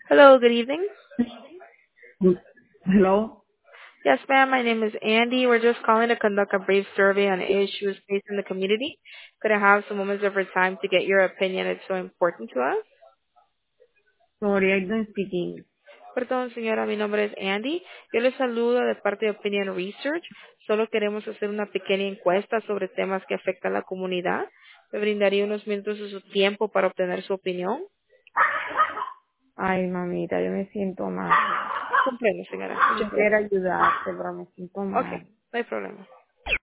Hello, good evening. Hello. Yes, ma'am, my name is Andy. We're just calling to conduct a brief survey on issues facing the community. Could I have some moments of your time to get your opinion? It's so important to us. Sorry, I don't speak English. Perdón, señora, mi nombre es Andy. Yo les saludo de parte de Opinion Research. Solo queremos hacer una pequeña encuesta sobre temas que afectan a la comunidad. Me brindaría unos minutos de su tiempo para obtener su opinión. Ay, mamita, yo me siento mal. Comprendo, señora. Muchas Quisiera gracias. ayudarte, pero me siento Ok, mal. no hay problema.